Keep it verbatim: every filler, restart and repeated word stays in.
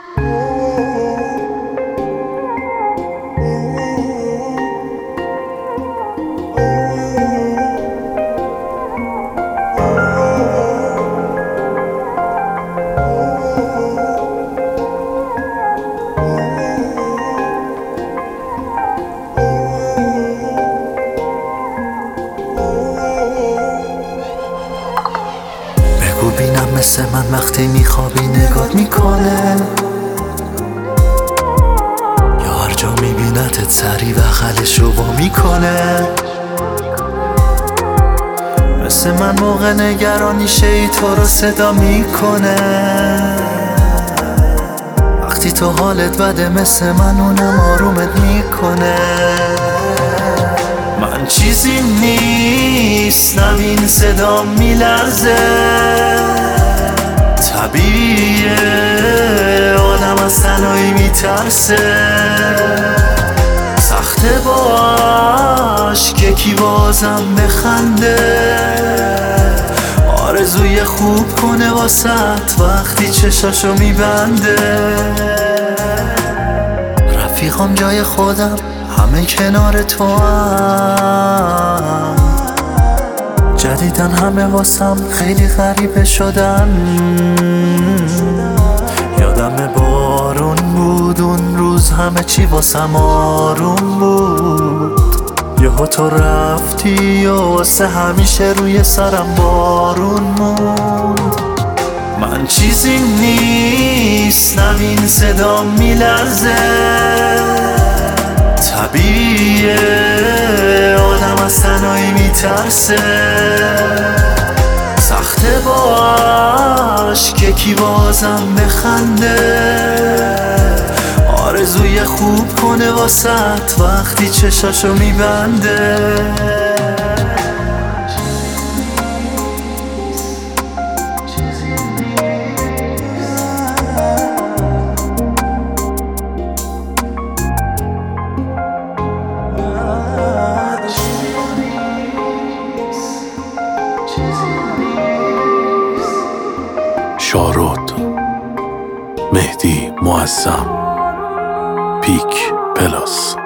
بگو بینم مثل من وقتی میخوابی نگات میکنه، یا هر جا میبینتت سری بغلش رو با میکنه. مثل من موقع نگرانی شی تو رو صدا میکنه، وقتی تو حالت بده مثل من اونم آرومت میکنه. من چیزی نیستم این صدا میلرزه، طبیعیه آدم از تنهایی میترسه. سخته با عشق یکی بازم بخنده، آرزوی خوب کنه واسط وقتی چشاشو میبنده. رفیقام جای خودم همه کنار تو هم، جدیدن همه واسم خیلی غریبه شدن. یادم بارون بود اون روز همه چی واسم آروم بود، یهو تو رفتی و واسه همیشه روی سرم بارون موند. من چیزی نیستم این صدا میلرزه، طبیعیه آدم از تنهایی میترسه. سخته با عشق یکی بازم بخنده، آرزوی خوب کنه واسط وقتی چشاشو میبنده. شارود، مهدی معظم، پیک پلاس.